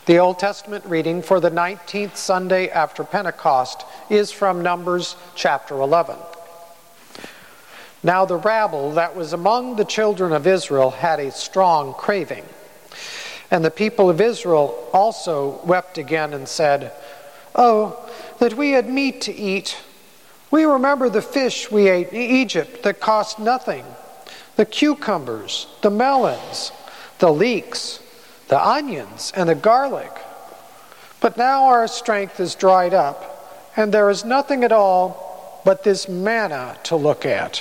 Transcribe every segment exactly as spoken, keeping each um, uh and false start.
The Old Testament reading for the nineteenth Sunday after Pentecost is from Numbers chapter eleven. Now the rabble that was among the children of Israel had a strong craving. And the people of Israel also wept again and said, "Oh, that we had meat to eat. We remember the fish we ate in Egypt that cost nothing, the cucumbers, the melons, the leeks, the onions, and the garlic. But now our strength is dried up, and there is nothing at all but this manna to look at."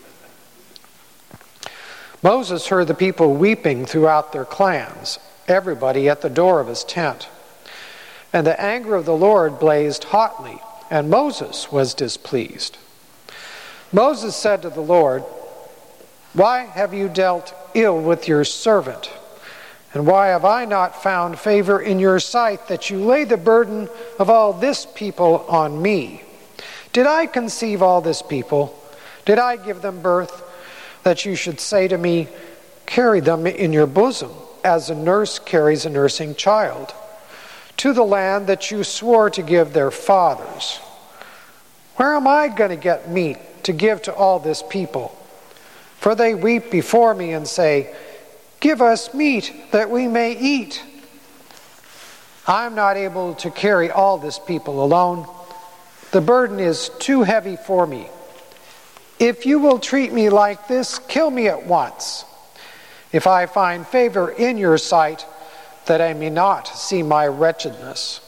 Moses heard the people weeping throughout their clans, everybody at the door of his tent. And the anger of the Lord blazed hotly, and Moses was displeased. Moses said to the Lord, "Why have you dealt ill with your servant? And why have I not found favor in your sight that you lay the burden of all this people on me? Did I conceive all this people? Did I give them birth that you should say to me, 'Carry them in your bosom, as a nurse carries a nursing child, to the land that you swore to give their fathers?' Where am I going to get meat to give to all this people? For they weep before me and say, 'Give us meat that we may eat.' I am not able to carry all this people alone. The burden is too heavy for me. If you will treat me like this, kill me at once, if I find favor in your sight, that I may not see my wretchedness."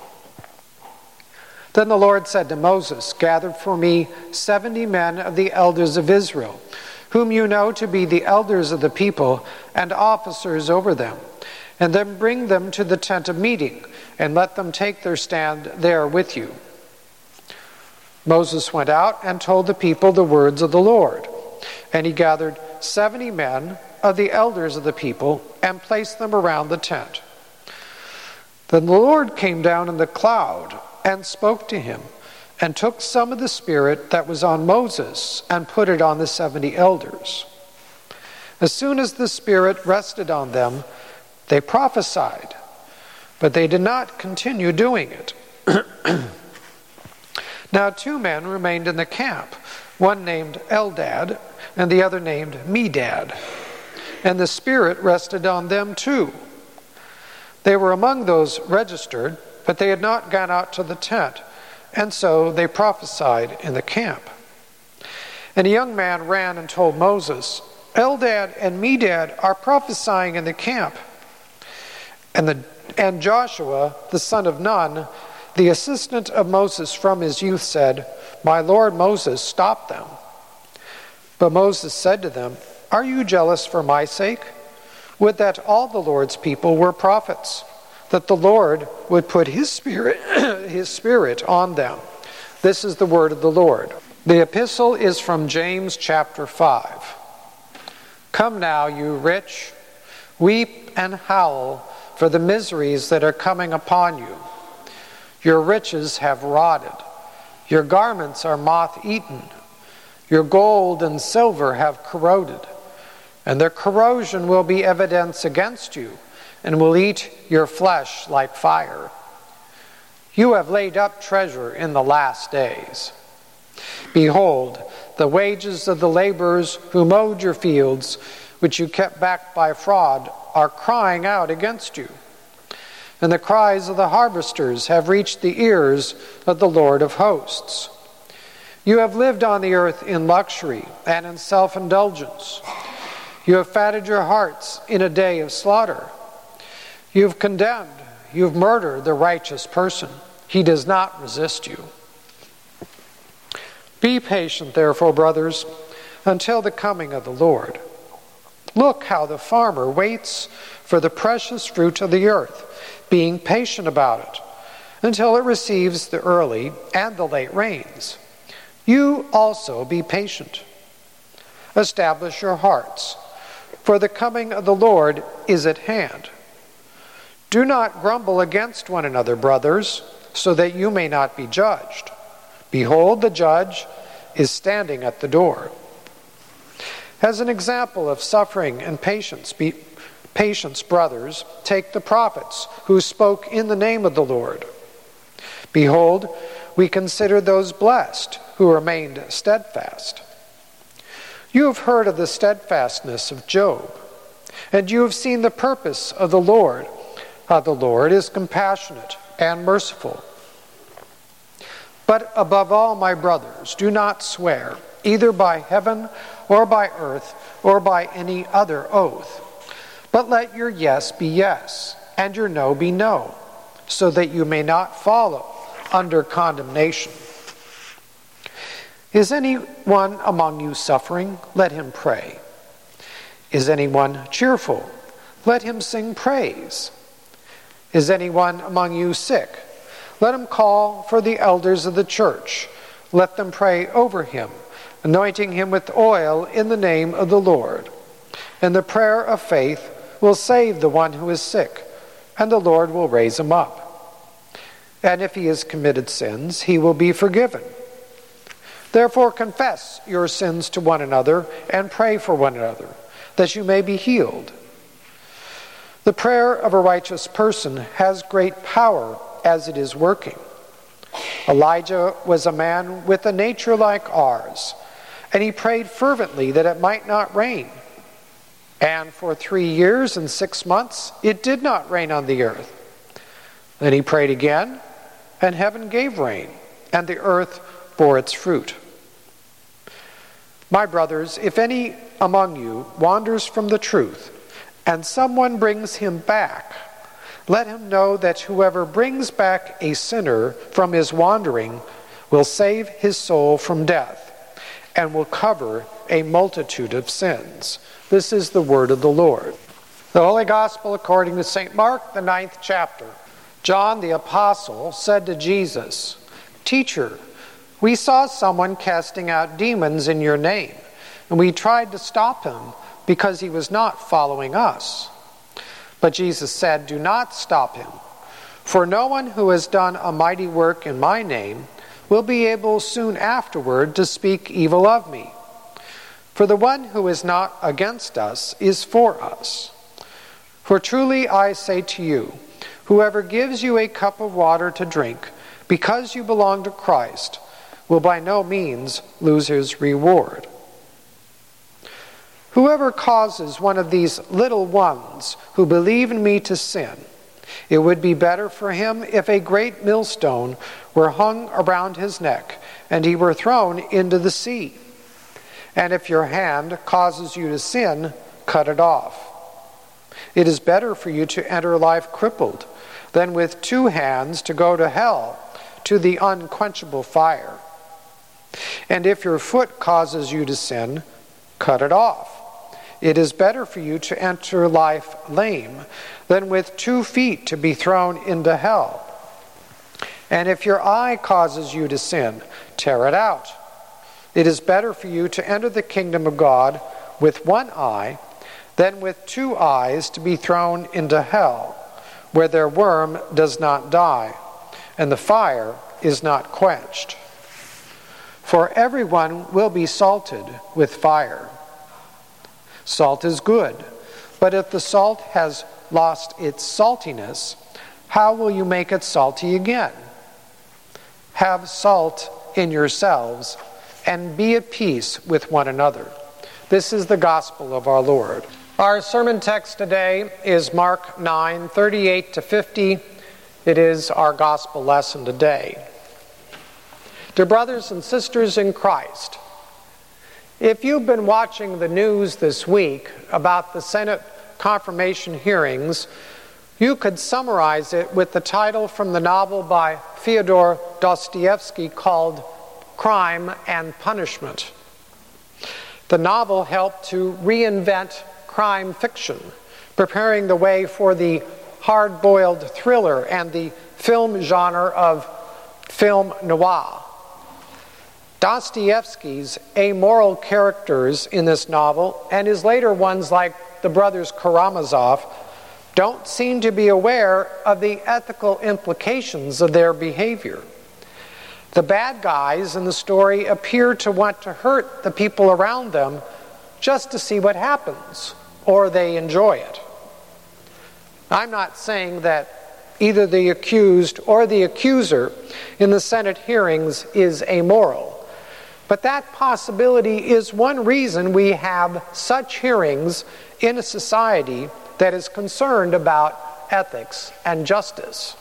Then the Lord said to Moses, "Gather for me seventy men of the elders of Israel, whom you know to be the elders of the people and officers over them, and then bring them to the tent of meeting, and let them take their stand there with you." Moses went out and told the people the words of the Lord, and he gathered seventy men of the elders of the people and placed them around the tent. Then the Lord came down in the cloud and spoke to him, and took some of the Spirit that was on Moses and put it on the seventy elders. As soon as the Spirit rested on them, they prophesied, but they did not continue doing it. Now two men remained in the camp, one named Eldad and the other named Medad, and the Spirit rested on them too. They were among those registered, but they had not gone out to the tent, and so they prophesied in the camp. And a young man ran and told Moses, "Eldad and Medad are prophesying in the camp." And, the, and Joshua, the son of Nun, the assistant of Moses from his youth, said, "My lord Moses, stop them." But Moses said to them, "Are you jealous for my sake? Would that all the Lord's people were prophets, that the Lord would put his spirit, his spirit on them." This is the word of the Lord. The epistle is from James chapter five. "Come now, you rich, weep and howl for the miseries that are coming upon you. Your riches have rotted. Your garments are moth-eaten. Your gold and silver have corroded, and their corrosion will be evidence against you, and will eat your flesh like fire. You have laid up treasure in the last days. Behold, the wages of the laborers who mowed your fields, which you kept back by fraud, are crying out against you. And the cries of the harvesters have reached the ears of the Lord of hosts. You have lived on the earth in luxury and in self-indulgence. You have fatted your hearts in a day of slaughter. You have condemned, you have murdered the righteous person. He does not resist you. Be patient, therefore, brothers, until the coming of the Lord. Look how the farmer waits for the precious fruit of the earth, being patient about it, until it receives the early and the late rains. You also be patient. Establish your hearts, for the coming of the Lord is at hand. Do not grumble against one another, brothers, so that you may not be judged. Behold, the judge is standing at the door. As an example of suffering and patience, be, Patience, brothers, take the prophets who spoke in the name of the Lord. Behold, we consider those blessed who remained steadfast. You have heard of the steadfastness of Job, and you have seen the purpose of the Lord, how the Lord is compassionate and merciful. But above all, my brothers, do not swear, either by heaven or by earth or by any other oath. But let your yes be yes, and your no be no, so that you may not follow under condemnation. Is anyone among you suffering? Let him pray. Is anyone cheerful? Let him sing praise. Is anyone among you sick? Let him call for the elders of the church. Let them pray over him, anointing him with oil in the name of the Lord. And the prayer of faith will save the one who is sick, and the Lord will raise him up. And if he has committed sins, he will be forgiven. Therefore confess your sins to one another and pray for one another, that you may be healed. The prayer of a righteous person has great power as it is working. Elijah was a man with a nature like ours, and he prayed fervently that it might not rain. And for three years and six months it did not rain on the earth. Then he prayed again, and heaven gave rain, and the earth bore its fruit. My brothers, if any among you wanders from the truth, and someone brings him back, let him know that whoever brings back a sinner from his wandering will save his soul from death, and will cover a multitude of sins. This is the word of the Lord. The Holy Gospel according to Saint Mark, the ninth chapter. John the Apostle said to Jesus, "Teacher, we saw someone casting out demons in your name, and we tried to stop him because he was not following us." But Jesus said, "Do not stop him, for no one who has done a mighty work in my name will be able soon afterward to speak evil of me. For the one who is not against us is for us. For truly I say to you, whoever gives you a cup of water to drink, because you belong to Christ, will by no means lose his reward. Whoever causes one of these little ones who believe in me to sin, it would be better for him if a great millstone were hung around his neck and he were thrown into the sea. And if your hand causes you to sin, cut it off. It is better for you to enter life crippled than with two hands to go to hell, to the unquenchable fire. And if your foot causes you to sin, cut it off. It is better for you to enter life lame than with two feet to be thrown into hell. And if your eye causes you to sin, tear it out. It is better for you to enter the kingdom of God with one eye than with two eyes to be thrown into hell, where their worm does not die, and the fire is not quenched. For everyone will be salted with fire. Salt is good, but if the salt has lost its saltiness, how will you make it salty again? Have salt in yourselves, and be at peace with one another." This is the gospel of our Lord. Our sermon text today is Mark nine, thirty-eight to fifty. It is our gospel lesson today. Dear brothers and sisters in Christ, if you've been watching the news this week about the Senate confirmation hearings, you could summarize it with the title from the novel by Fyodor Dostoevsky called Crime and Punishment. The novel helped to reinvent crime fiction, preparing the way for the hard-boiled thriller and the film genre of film noir. Dostoevsky's amoral characters in this novel, and his later ones like the brothers Karamazov, don't seem to be aware of the ethical implications of their behavior. The bad guys in the story appear to want to hurt the people around them just to see what happens, or they enjoy it. I'm not saying that either the accused or the accuser in the Senate hearings is amoral, but that possibility is one reason we have such hearings in a society that is concerned about ethics and justice.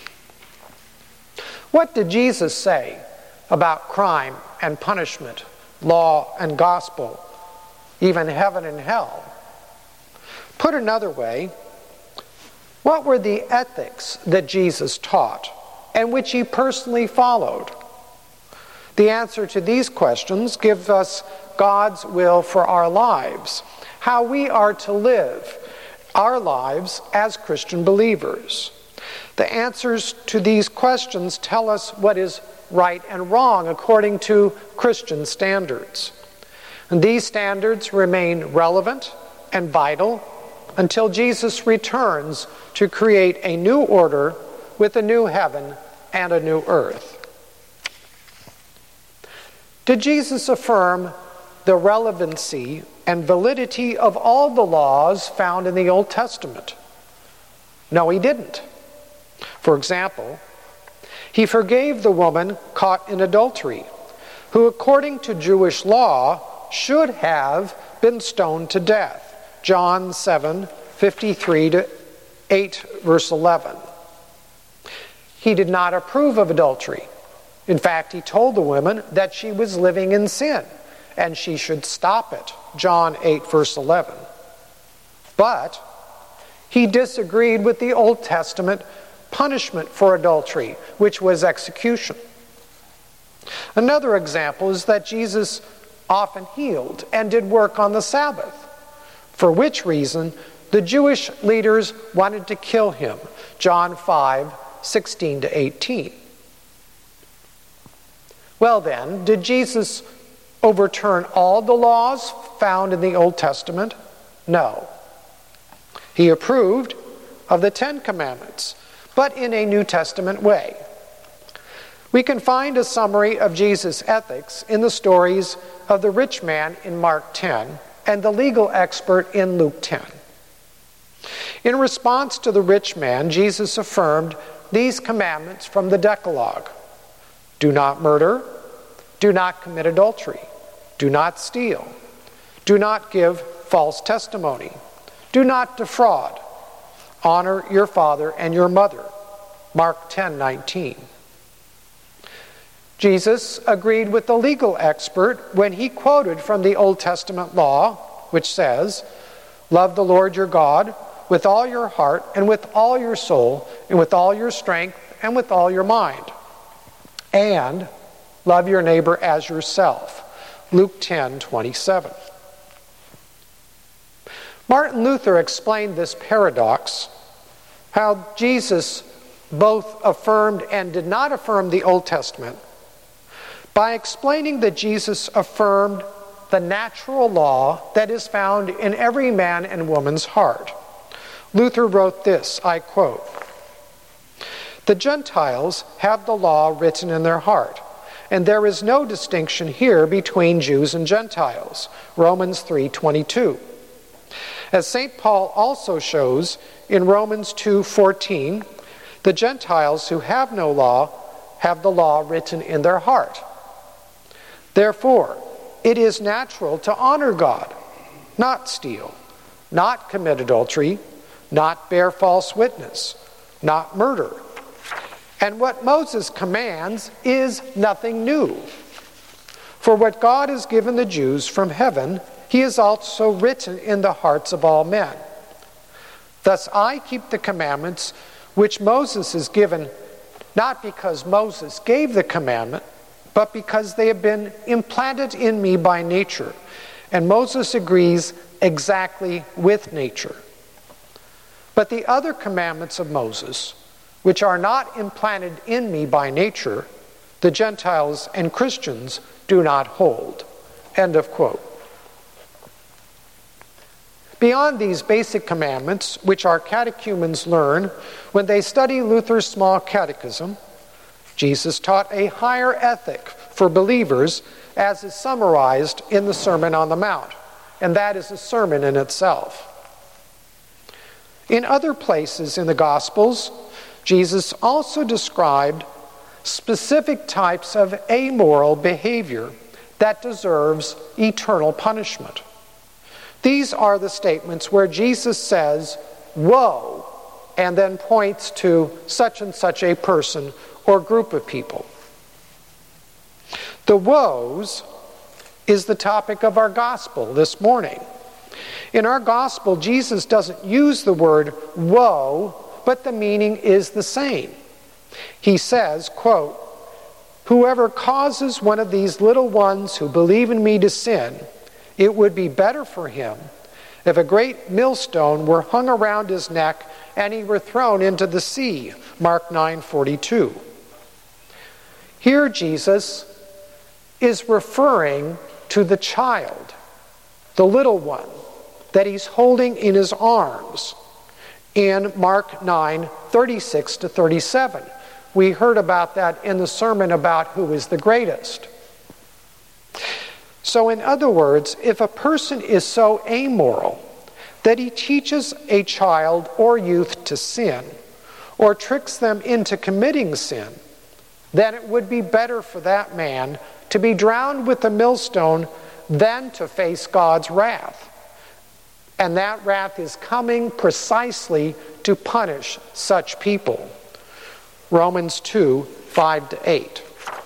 What did Jesus say about crime and punishment, law and gospel, even heaven and hell? Put another way, what were the ethics that Jesus taught and which he personally followed? The answer to these questions gives us God's will for our lives, how we are to live our lives as Christian believers. The answers to these questions tell us what is right and wrong according to Christian standards. And these standards remain relevant and vital until Jesus returns to create a new order with a new heaven and a new earth. Did Jesus affirm the relevancy and validity of all the laws found in the Old Testament? No, he didn't. For example, he forgave the woman caught in adultery, who according to Jewish law should have been stoned to death. John seven, fifty-three to eight, verse eleven. He did not approve of adultery. In fact, he told the woman that she was living in sin and she should stop it. John eight, verse eleven. But he disagreed with the Old Testament punishment for adultery, which was execution. Another example is that Jesus often healed and did work on the Sabbath, for which reason the Jewish leaders wanted to kill him. John five, sixteen to eighteen. Well then, did Jesus overturn all the laws found in the Old Testament? No. He approved of the Ten Commandments, but in a New Testament way. We can find a summary of Jesus' ethics in the stories of the rich man in Mark ten and the legal expert in Luke ten. In response to the rich man, Jesus affirmed these commandments from the Decalogue. Do not murder, do not commit adultery, do not steal, do not give false testimony, do not defraud, honor your father and your mother. Mark ten nineteen. Jesus agreed with the legal expert when he quoted from the Old Testament law, which says, love the Lord your God with all your heart and with all your soul and with all your strength and with all your mind. And love your neighbor as yourself. Luke ten twenty-seven. Martin Luther explained this paradox, how Jesus both affirmed and did not affirm the Old Testament, by explaining that Jesus affirmed the natural law that is found in every man and woman's heart. Luther wrote this, I quote, "The Gentiles have the law written in their heart, and there is no distinction here between Jews and Gentiles." Romans three twenty-two. As Saint Paul also shows in Romans two fourteen, the Gentiles who have no law have the law written in their heart. Therefore, it is natural to honor God, not steal, not commit adultery, not bear false witness, not murder. And what Moses commands is nothing new. For what God has given the Jews from heaven, he has also written in the hearts of all men. Thus I keep the commandments which Moses has given, not because Moses gave the commandment, but because they have been implanted in me by nature. And Moses agrees exactly with nature. But the other commandments of Moses, which are not implanted in me by nature, the Gentiles and Christians do not hold. End of quote. Beyond these basic commandments, which our catechumens learn when they study Luther's small catechism, Jesus taught a higher ethic for believers as is summarized in the Sermon on the Mount, and that is a sermon in itself. In other places in the Gospels, Jesus also described specific types of amoral behavior that deserves eternal punishment. These are the statements where Jesus says, "Woe," and then points to such and such a person or group of people. The woes is the topic of our gospel this morning. In our gospel, Jesus doesn't use the word woe, but the meaning is the same. He says, quote, "Whoever causes one of these little ones who believe in me to sin, it would be better for him if a great millstone were hung around his neck and he were thrown into the sea." Mark nine forty-two. Here Jesus is referring to the child, the little one, that he's holding in his arms in Mark nine thirty-six to thirty-seven. We heard about that in the sermon about who is the greatest. So in other words, if a person is so amoral that he teaches a child or youth to sin, or tricks them into committing sin, then it would be better for that man to be drowned with a millstone than to face God's wrath. And that wrath is coming precisely to punish such people. Romans two, five to eight.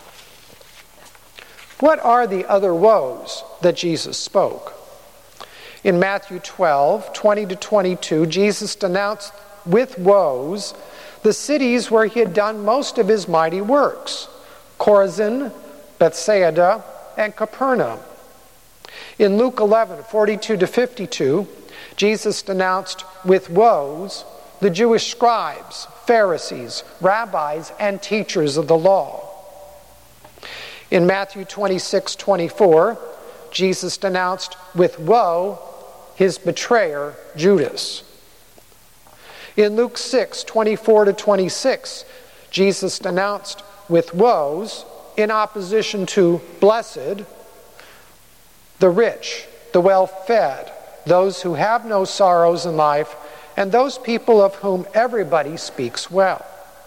What are the other woes that Jesus spoke? In Matthew twelve, twenty to twenty-two, Jesus denounced with woes the cities where he had done most of his mighty works: Chorazin, Bethsaida, and Capernaum. In Luke eleven, forty-two to fifty-two, Jesus denounced with woes the Jewish scribes, Pharisees, rabbis, and teachers of the law. In Matthew twenty-six, twenty-four, Jesus denounced with woe his betrayer, Judas. In Luke six, twenty-four to twenty-six, Jesus denounced with woes, in opposition to blessed, the rich, the well-fed, those who have no sorrows in life, and those people of whom everybody speaks well.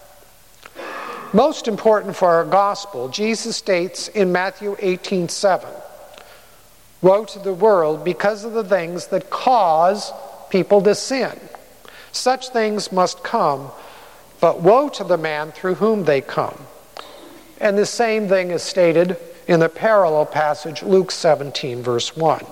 Most important for our gospel, Jesus states in Matthew eighteen seven, "Woe to the world because of the things that cause people to sin. Such things must come, but woe to the man through whom they come." And the same thing is stated in the parallel passage, Luke seventeen, verse one.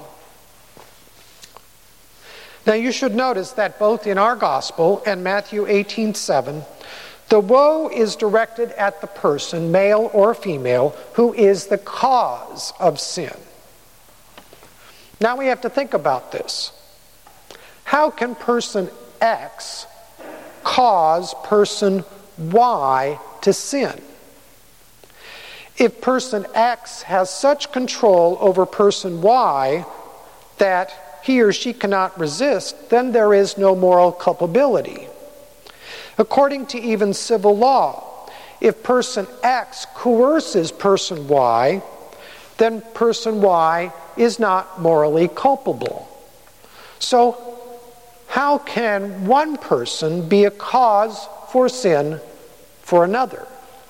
Now you should notice that both in our gospel and Matthew eighteen seven, the woe is directed at the person, male or female, who is the cause of sin. Now we have to think about this. How can person X cause person Y to sin? If person X has such control over person Y that he or she cannot resist, then there is no moral culpability. According to even civil law, if person X coerces person Y, then person Y is not morally culpable. So, how can one person be a cause for sin for another?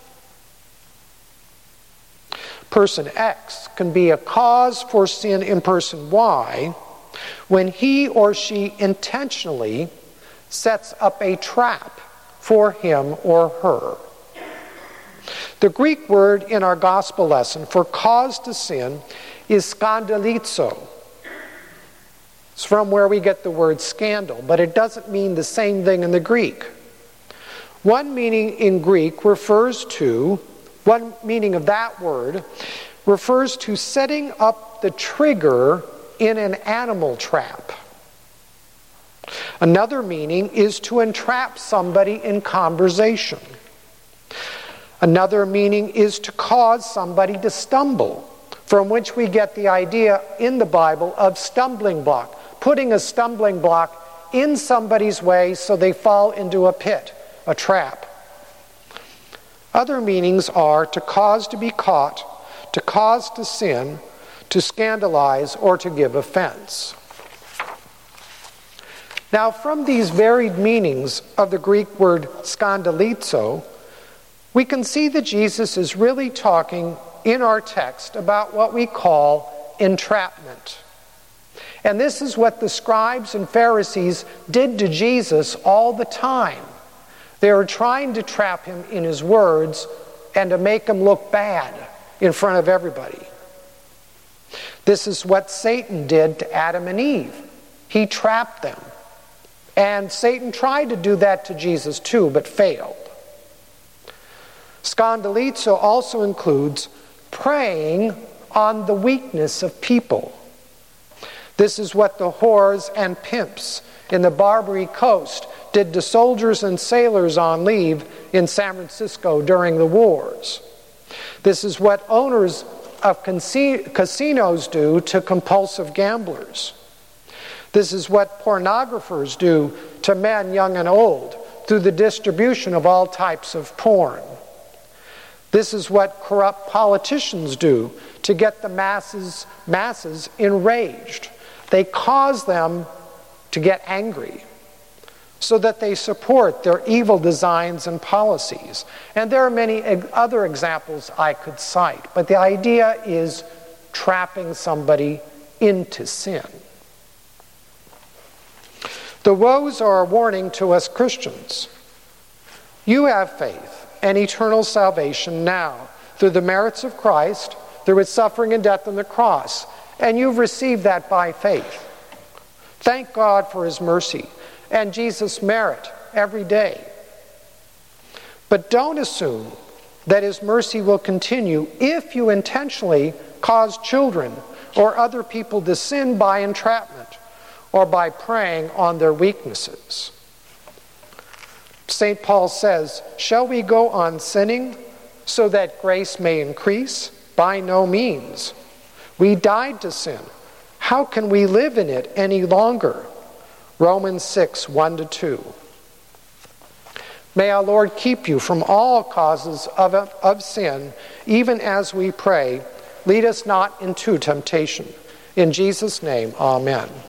Person X can be a cause for sin in person Y when he or she intentionally sets up a trap for him or her. The Greek word in our gospel lesson for cause to sin is skandalizo. It's from where we get the word scandal, but it doesn't mean the same thing in the Greek. One meaning in Greek refers to, one meaning of that word refers to setting up the trigger in an animal trap. Another meaning is to entrap somebody in conversation. Another meaning is to cause somebody to stumble, from which we get the idea in the Bible of stumbling block, putting a stumbling block in somebody's way so they fall into a pit, a trap. Other meanings are to cause to be caught, to cause to sin, to scandalize, or to give offense. Now, from these varied meanings of the Greek word skandalizo, we can see that Jesus is really talking in our text about what we call entrapment. And this is what the scribes and Pharisees did to Jesus all the time. They were trying to trap him in his words and to make him look bad in front of everybody. This is what Satan did to Adam and Eve. He trapped them. And Satan tried to do that to Jesus too, but failed. Skandalizo also includes preying on the weakness of people. This is what the whores and pimps in the Barbary Coast did to soldiers and sailors on leave in San Francisco during the wars. This is what owners of casinos do to compulsive gamblers. This is what pornographers do to men young and old through the distribution of all types of porn. This is what corrupt politicians do to get the masses, masses enraged. They cause them to get angry so that they support their evil designs and policies. And there are many other examples I could cite, but the idea is trapping somebody into sin. The woes are a warning to us Christians. You have faith and eternal salvation now through the merits of Christ, through his suffering and death on the cross, and you've received that by faith. Thank God for his mercy and Jesus' merit every day. But don't assume that his mercy will continue if you intentionally cause children or other people to sin by entrapment or by preying on their weaknesses. Saint Paul says, "Shall we go on sinning so that grace may increase? By no means. We died to sin. How can we live in it any longer?" Romans six, one to two. May our Lord keep you from all causes of, of sin, even as we pray. Lead us not into temptation. In Jesus' name, amen.